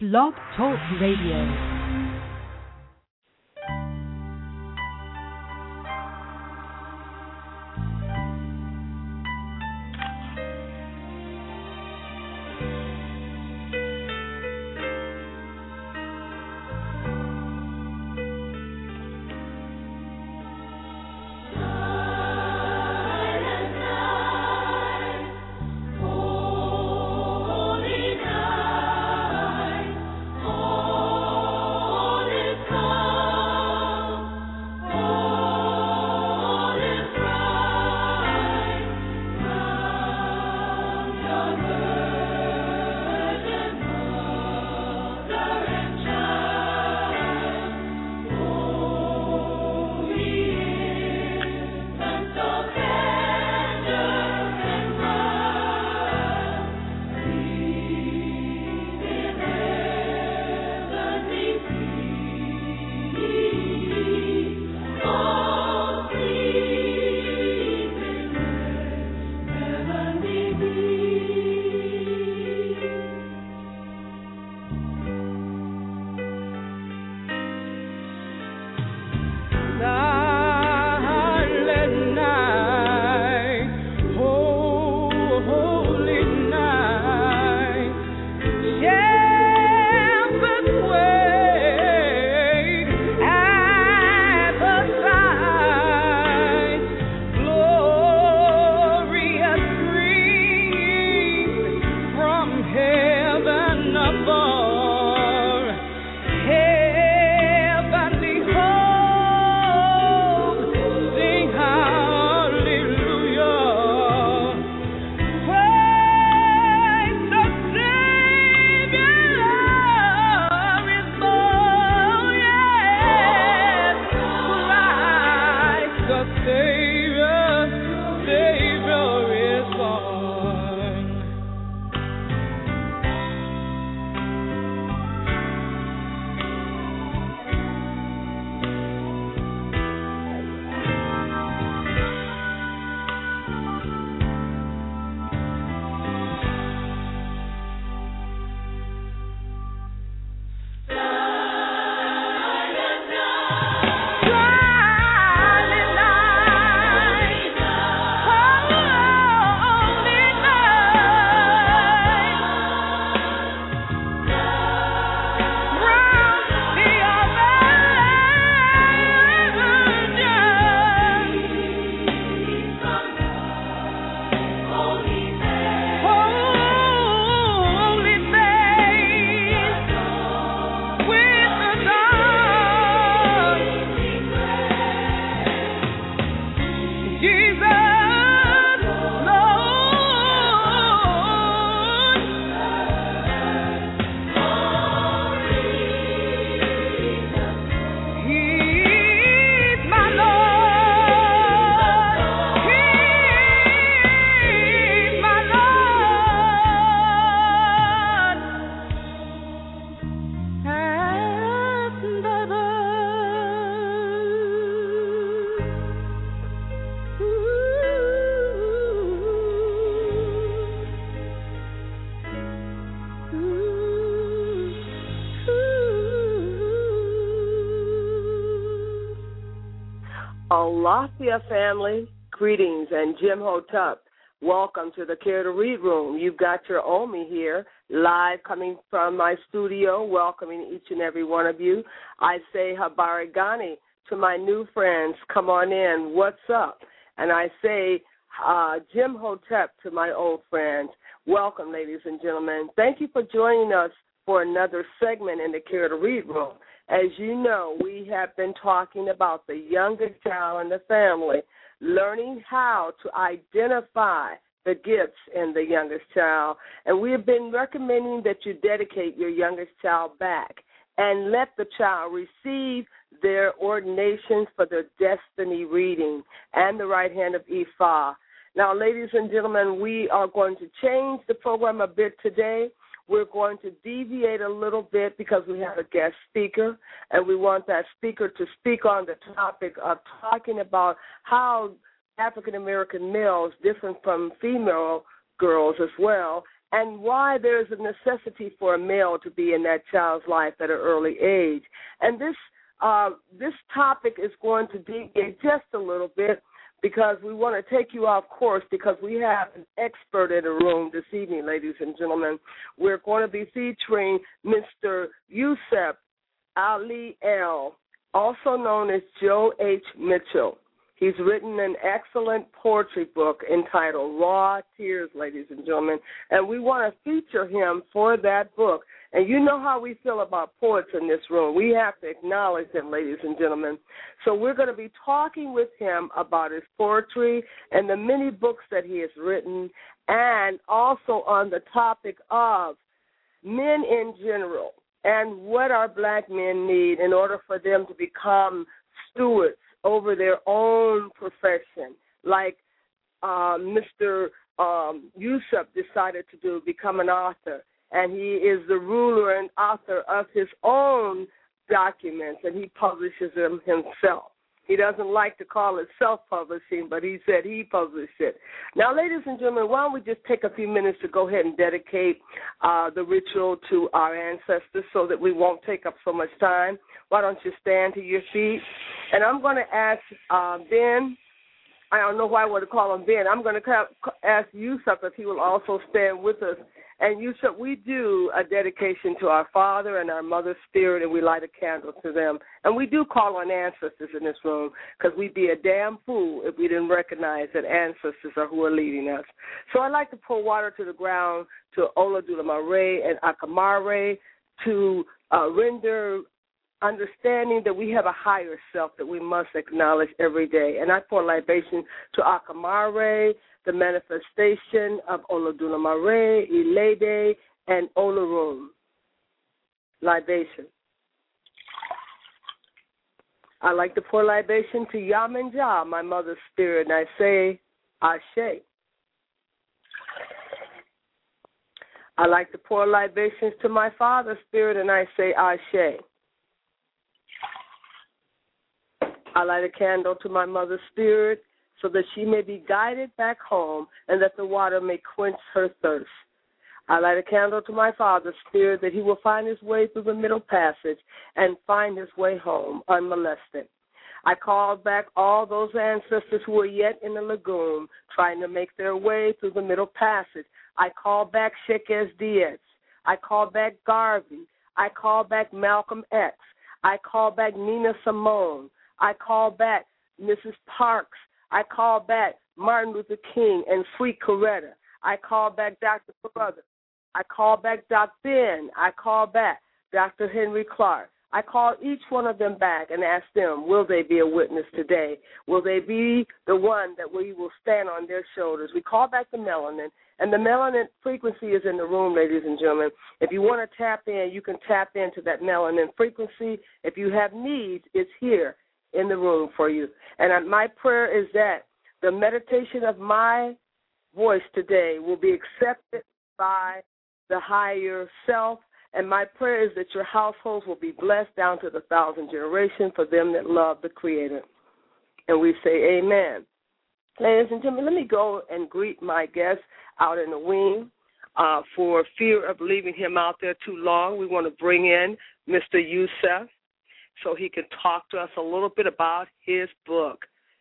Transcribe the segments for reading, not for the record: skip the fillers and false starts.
Blog Talk Radio. Alafia family, greetings, and Jim Hotep. Welcome to the Care to Read Room. You've got your Omi here, live coming from my studio, welcoming each and every one of you. I say Habari Gani to my new friends, come on in, what's up? And I say Jim Hotep to my old friends. Welcome, ladies and gentlemen. Thank you for joining us for another segment in the Care to Read Room. As you know, we have been talking about the youngest child in the family, learning how to identify the gifts in the youngest child. And we have been recommending that you dedicate your youngest child back and let the child receive their ordinations for their destiny reading and the right hand of Ifa. Now, ladies and gentlemen, we are going to change the program a bit today. We're going to deviate a little bit because we have a guest speaker, and we want that speaker to speak on the topic of talking about how African-American males, different from female girls as well, and why there is a necessity for a male to be in that child's life at an early age. And this topic is going to deviate just a little bit because we want to take you off course because we have an expert in the room this evening, ladies and gentlemen. We're going to be featuring Mr. Yusef Ali El, also known as Joe H. Mitchell. He's written an excellent poetry book entitled Raw Tears, ladies and gentlemen, and we want to feature him for that book. And you know how we feel about poets in this room. We have to acknowledge them, ladies and gentlemen. So we're going to be talking with him about his poetry and the many books that he has written, and also on the topic of men in general and what our black men need in order for them to become stewards over their own profession, like Mr. Yusef decided to do, become an author. And he is the ruler and author of his own documents, and he publishes them himself. He doesn't like to call it self-publishing, but he said he published it. Now, ladies and gentlemen, why don't we just take a few minutes to go ahead and dedicate the ritual to our ancestors so that we won't take up so much time. Why don't you stand to your feet? And I'm going to ask Ben. I don't know why I want to call him Ben. I'm going to ask Yusef if he will also stand with us. And Yusef, we do a dedication to our father and our mother's spirit, and we light a candle to them. And we do call on ancestors in this room because we'd be a damn fool if we didn't recognize that ancestors are who are leading us. So I'd like to pour water to the ground to Olodumare and Akamare to render understanding that we have a higher self that we must acknowledge every day. And I pour libation to Akamare, the manifestation of Olodumare, Ilede, and Olorun. Libation. I like to pour libation to Yamenja, my mother's spirit, and I say, Ashe. I like to pour libations to my father's spirit, and I say, Ashe. I light a candle to my mother's spirit so that she may be guided back home and that the water may quench her thirst. I light a candle to my father's spirit that he will find his way through the middle passage and find his way home unmolested. I call back all those ancestors who are yet in the lagoon trying to make their way through the middle passage. I call back Sheikh Diaz. I call back Garvey. I call back Malcolm X. I call back Nina Simone. I call back Mrs. Parks. I call back Martin Luther King and Sweet Coretta. I call back Dr. Carruthers. I call back Doc Ben. I call back Dr. Henry Clark. I call each one of them back and ask them, will they be a witness today? Will they be the one that we will stand on their shoulders? We call back the melanin, and the melanin frequency is in the room, ladies and gentlemen. If you want to tap in, you can tap into that melanin frequency. If you have needs, it's here in the room for you. And my prayer is that the meditation of my voice today will be accepted by the higher self, and my prayer is that your households will be blessed down to the 1,000th generation for them that love the Creator. And we say amen. Ladies and gentlemen, let me go and greet my guest out in the wing. For fear of leaving him out there too long, we want to bring in Mr. Yusef so he can talk to us a little bit about his book.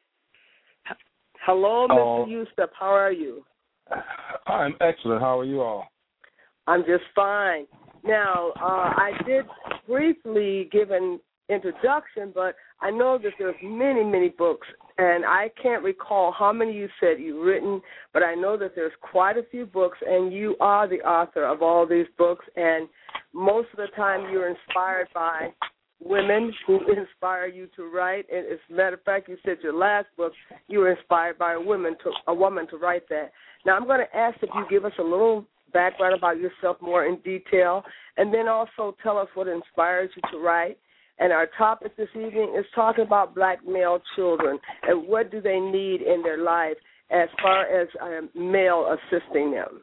Hello, Mr. Yusef. How are you? I'm excellent. How are you all? I'm just fine. Now, I did briefly give an introduction, but I know that there's many, many books, and I can't recall how many you said you've written, but I know that there's quite a few books, and you are the author of all these books, and most of the time you're inspired by women who inspire you to write. And as a matter of fact, you said your last book, you were inspired by a woman to write that. Now, I'm going to ask if you give us a little background about yourself more in detail, and then also tell us what inspires you to write. And our topic this evening is talking about black male children and what do they need in their life as far as male assisting them.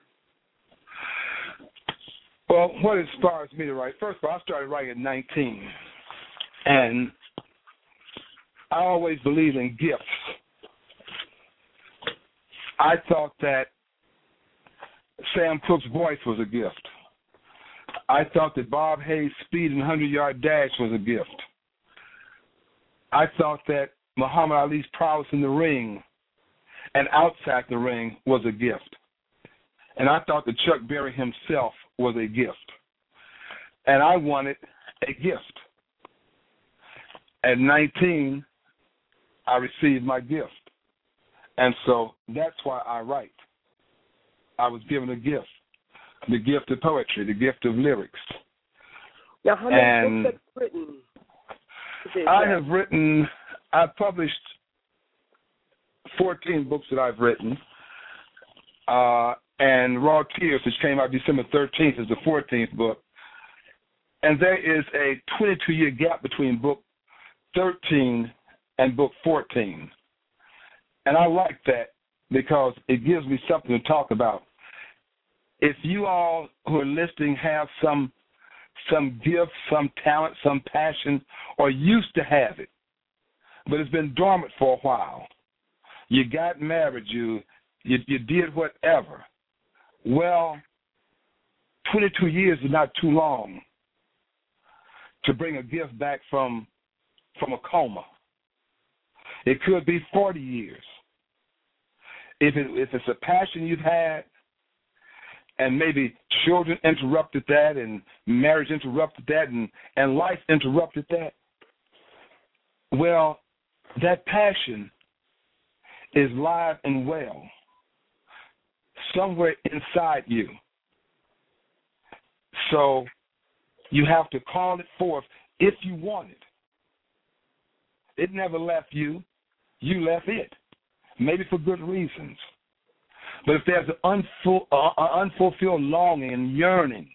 Well, what inspires me to write? First of all, I started writing at 19, and I always believed in gifts. I thought that Sam Cooke's voice was a gift. I thought that Bob Hayes' speed in 100-yard dash was a gift. I thought that Muhammad Ali's prowess in the ring and outside the ring was a gift. And I thought that Chuck Berry himself was a gift. And I wanted a gift. At 19, I received my gift. And so that's why I write. I was given a gift, the gift of poetry, the gift of lyrics. Now, how many books have you written? I've published 14 books that I've written. And Raw Tears, which came out December 13th, is the 14th book. And there is a 22-year gap between book 13 and book 14. And I like that because it gives me something to talk about. If you all who are listening have some gift, some talent, some passion, or used to have it, but it's been dormant for a while, you got married, you did whatever. Well, 22 years is not too long to bring a gift back from a coma. It could be 40 years. If it's a passion you've had, and maybe children interrupted that, and marriage interrupted that, and life interrupted that, well, that passion is live and well somewhere inside you. So you have to call it forth if you want it. It never left you. You left it, maybe for good reasons. But if there's an unfulfilled longing and yearning,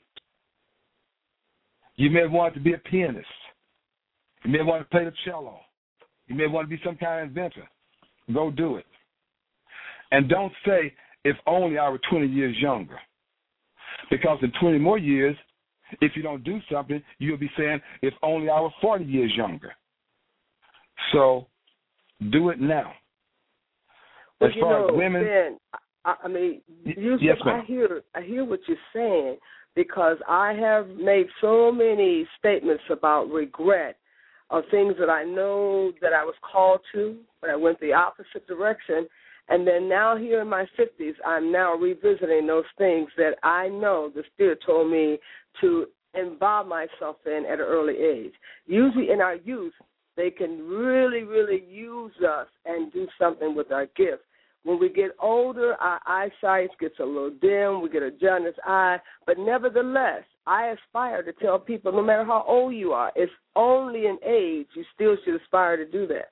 you may want to be a pianist. You may want to play the cello. You may want to be some kind of inventor. Go do it. And don't say, if only I were 20 years younger. Because in 20 more years, if you don't do something, you'll be saying, if only I were 40 years younger. So do it now. Well, as far as women, Ben, I mean, Yusuf, yes, ma'am. I hear what you're saying, because I have made so many statements about regret of things that I know that I was called to, but I went the opposite direction. And then now here in my 50s, I'm now revisiting those things that I know the Spirit told me to involve myself in at an early age. Usually in our youth, they can really, really use us and do something with our gifts. When we get older, our eyesight gets a little dim. We get a jaundiced eye. But nevertheless, I aspire to tell people, no matter how old you are, it's only an age. You still should aspire to do that.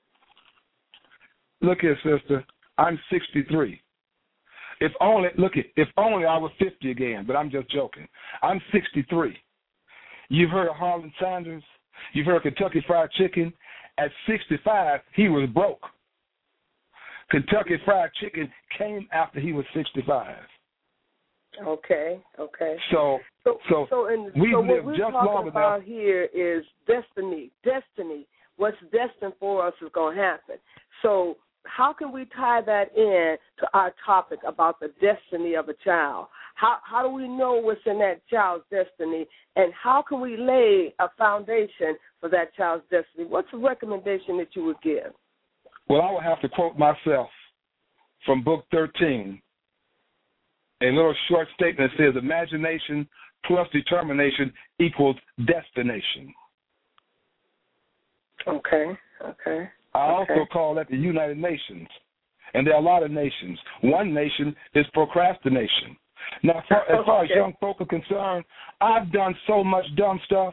Look here, sister. I'm 63. If only I was 50 again, but I'm just joking. I'm 63. You've heard of Harlan Sanders? You've heard of Kentucky Fried Chicken? At 65, he was broke. Kentucky Fried Chicken came after he was 65. Okay. So we've lived just long enough. What we're talking about here is destiny. Destiny. What's destined for us is going to happen. So how can we tie that in to our topic about the destiny of a child? How do we know what's in that child's destiny, and how can we lay a foundation for that child's destiny? What's a recommendation that you would give? Well, I will have to quote myself from book 13, a little short statement that says, imagination plus determination equals destination. Okay. I also call that the United Nations, and there are a lot of nations. One nation is procrastination. Now, as far as young folk are concerned, I've done so much dumb stuff.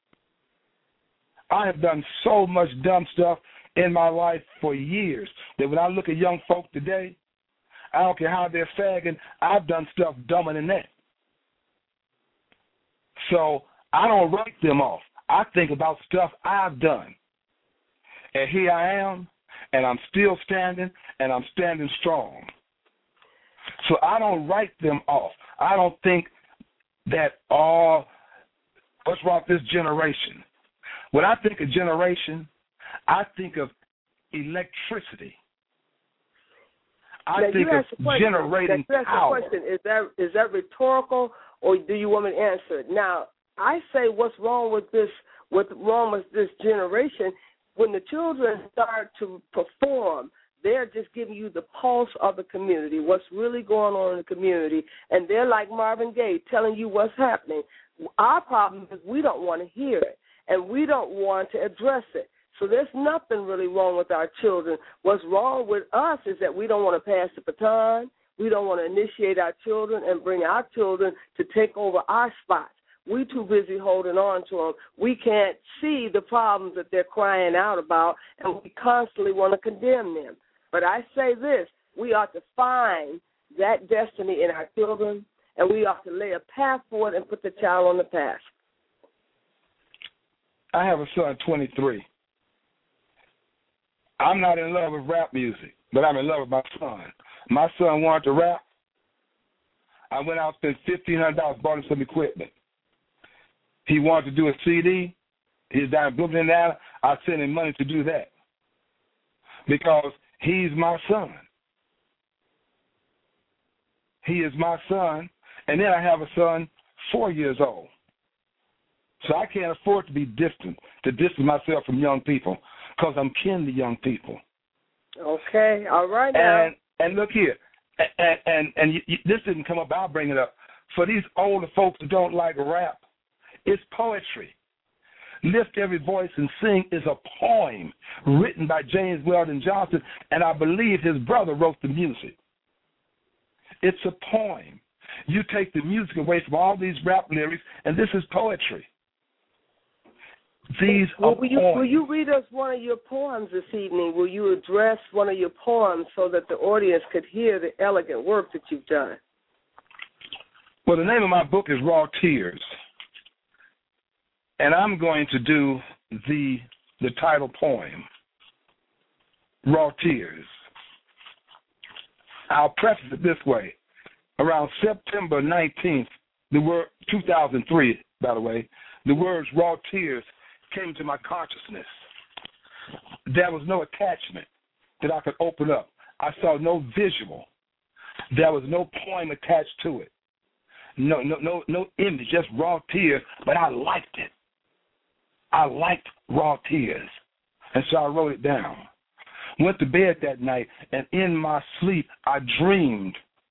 I have done so much dumb stuff in my life for years that when I look at young folk today, I don't care how they're fagging, I've done stuff dumber than that. So I don't write them off. I think about stuff I've done. And here I am, and I'm still standing, and I'm standing strong. So I don't write them off. I don't think that, what's wrong with this generation? When I think of generation, I think of electricity. I think it's generating power. Question. Is that rhetorical, or do you want me to answer it? Now, I say what's wrong with this generation, when the children start to perform, they're just giving you the pulse of the community, what's really going on in the community, and they're like Marvin Gaye telling you what's happening. Our problem is we don't want to hear it, and we don't want to address it. So there's nothing really wrong with our children. What's wrong with us is that we don't want to pass the baton. We don't want to initiate our children and bring our children to take over our spots. We're too busy holding on to them. We can't see the problems that they're crying out about, and we constantly want to condemn them. But I say this, we ought to find that destiny in our children, and we ought to lay a path forward and put the child on the path. I have a son, 23. I'm not in love with rap music, but I'm in love with my son. My son wanted to rap. I went out and spent $1,500, bought him some equipment. He wanted to do a CD. He's down in Bloomington, Indiana. I sent him money to do that because he's my son. He is my son. And then I have a son 4 years old. So I can't afford to be distant, to distance myself from young people because I'm kin to young people. Okay, all right now. And look here, and this didn't come up, I'll bring it up. For these older folks who don't like rap, it's poetry. Lift Every Voice and Sing is a poem written by James Weldon Johnson, and I believe his brother wrote the music. It's a poem. You take the music away from all these rap lyrics, and this is poetry. These are poems. Will you read us one of your poems this evening? Will you address one of your poems so that the audience could hear the elegant work that you've done? Well, the name of my book is Raw Tears. And I'm going to do the title poem, Raw Tears. I'll preface it this way. Around September 19th, 2003, by the way, the words Raw Tears came to my consciousness. There was no attachment that I could open up. I saw no visual. There was no poem attached to it. No image, just raw tears, but I liked it. I liked Raw Tears, and so I wrote it down. Went to bed that night, and in my sleep, I dreamed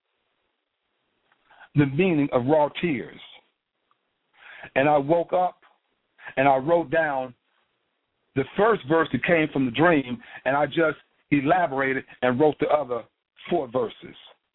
the meaning of raw tears. And I woke up, and I wrote down the first verse that came from the dream, and I just elaborated and wrote the other 4 verses.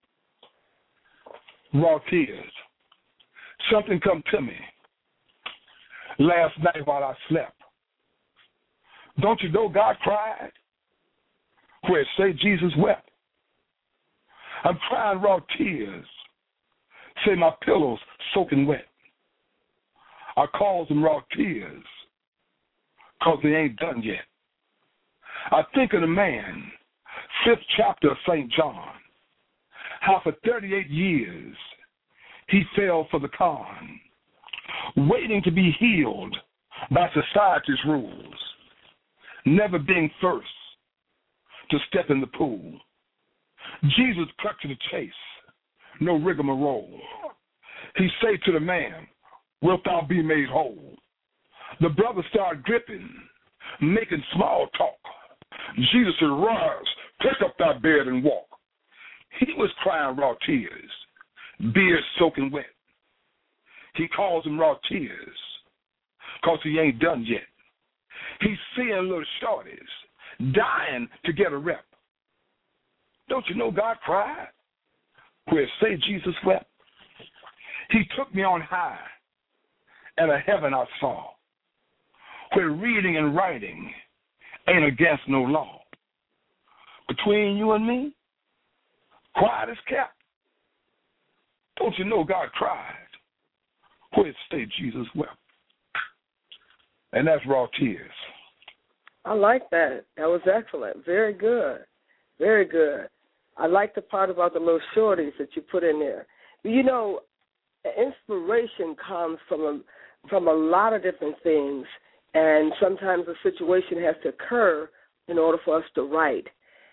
Raw tears. Something come to me last night while I slept. Don't you know God cried? Where it say Jesus wept. I'm crying raw tears. Say my pillows soaking wet. I calls them raw tears because they ain't done yet. I think of the man, 5th chapter of St. John, how for 38 years he fell for the con, waiting to be healed by society's rules, never being first to step in the pool. Jesus cut to the chase, no rigmarole. He say to the man, wilt thou be made whole? The brother started gripping, making small talk. Jesus said, rise, pick up thy bed and walk. He was crying raw tears, beard soaking wet. He calls them raw tears because he ain't done yet. He's seeing little shorties dying to get a rep. Don't you know God cried? Where say Jesus wept. He took me on high, and a heaven I saw, where reading and writing ain't against no law. Between you and me, quiet as kept. Don't you know God cried? Where say Jesus wept. And that's raw tears. I like that. That was excellent. Very good. Very good. I like the part about the little shorties that you put in there. You know, inspiration comes from a lot of different things, and sometimes a situation has to occur in order for us to write.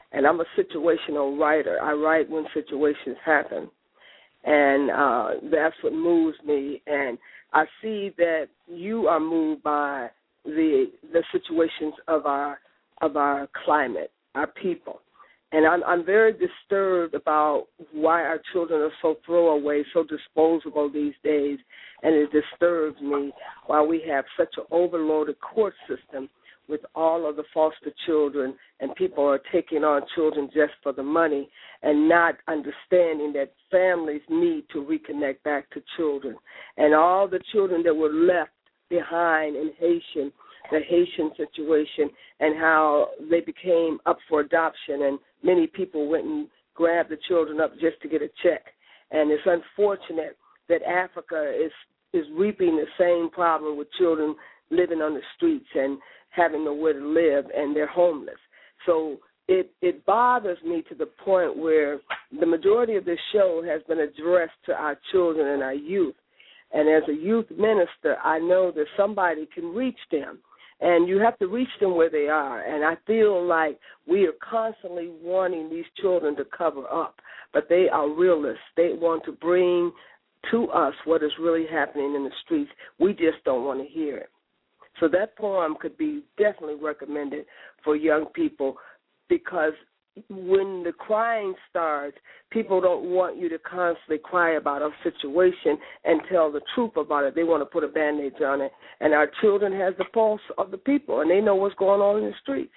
And I'm a situational writer. I write when situations happen. And that's what moves me. And I see that you are moved by the situations of our climate, our people. And I'm very disturbed about why our children are so throwaway, so disposable these days. And it disturbs me why we have such an overloaded court system with all of the foster children, and people are taking on children just for the money and not understanding that families need to reconnect back to children. And all the children that were left behind in the Haitian situation, and how they became up for adoption, and many people went and grabbed the children up just to get a check. And it's unfortunate that Africa is reaping the same problem with children living on the streets and having nowhere to live, and they're homeless. So it bothers me to the point where the majority of this show has been addressed to our children and our youth. And as a youth minister, I know that somebody can reach them, and you have to reach them where they are. And I feel like we are constantly wanting these children to cover up, but they are realists. They want to bring to us what is really happening in the streets. We just don't want to hear it. So that poem could be definitely recommended for young people, because when the crying starts, people don't want you to constantly cry about a situation and tell the truth about it. They want to put a bandage on it. And our children have the pulse of the people, and they know what's going on in the streets.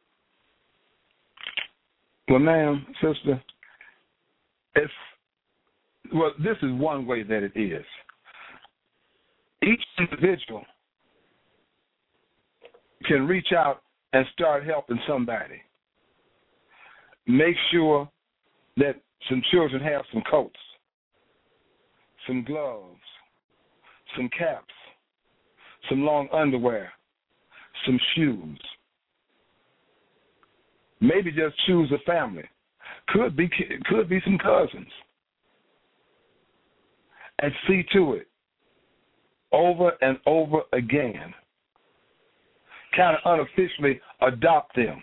Well, ma'am, sister, this is one way that it is. Each individual can reach out and start helping somebody. Make sure that some children have some coats, some gloves, some caps, some long underwear, some shoes. Maybe just choose a family. Could be some cousins. And see to it over and over again. Kind of unofficially adopt them.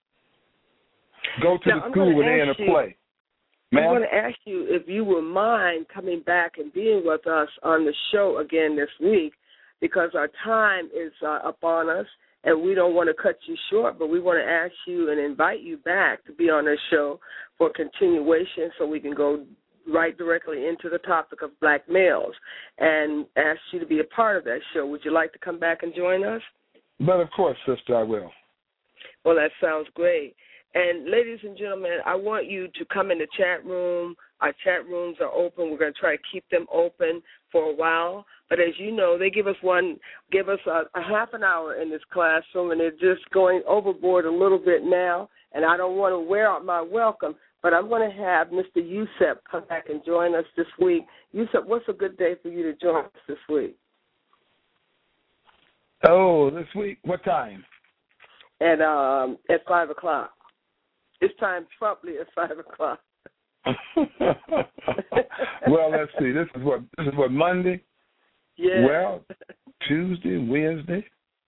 Go to the school when they're in a play. I'm going to ask you if you would mind coming back and being with us on the show again this week, because our time is upon us, and we don't want to cut you short, but we want to ask you and invite you back to be on this show for continuation, so we can go right directly into the topic of black males and ask you to be a part of that show. Would you like to come back and join us? But of course, sister, I will. Well, that sounds great. And ladies and gentlemen, I want you to come in the chat room. Our chat rooms are open. We're going to try to keep them open for a while. But as you know, they give us a half an hour in this classroom, and they're just going overboard a little bit now. And I don't want to wear out my welcome, but I'm going to have Mr. Yusef come back and join us this week. Yusef, what's a good day for you to join us this week? Oh, this week? What time? At 5 o'clock. This time promptly at 5 o'clock. Well, let's see. This is what Monday? Yeah. Well, Tuesday, Wednesday.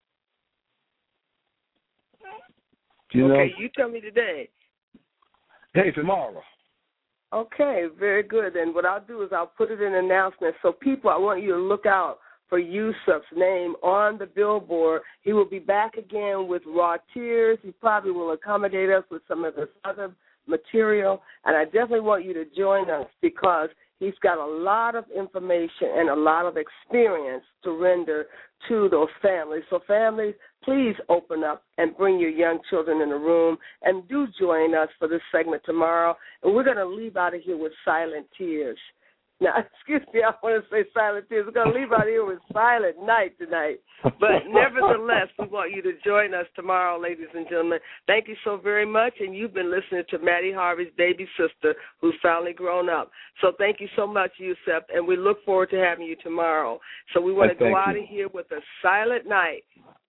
Okay, you tell me today. Hey, tomorrow. Okay, very good. And what I'll do is I'll put it in an announcement. So people, I want you to look out for Yusef's name on the billboard. He will be back again with Raw Tears. He probably will accommodate us with some of his other material. And I definitely want you to join us, because he's got a lot of information and a lot of experience to render to those families. So families, please open up and bring your young children in the room, and do join us for this segment tomorrow. And we're going to leave out of here with Silent Tears. Now, excuse me, I want to say Silent Tears. We're going to leave out here with Silent Night tonight. But nevertheless, we want you to join us tomorrow, ladies and gentlemen. Thank you so very much. And you've been listening to Maddie Harvey's baby sister, who's finally grown up. So thank you so much, Yusef, and we look forward to having you tomorrow. So we want to go out of here with a Silent Night.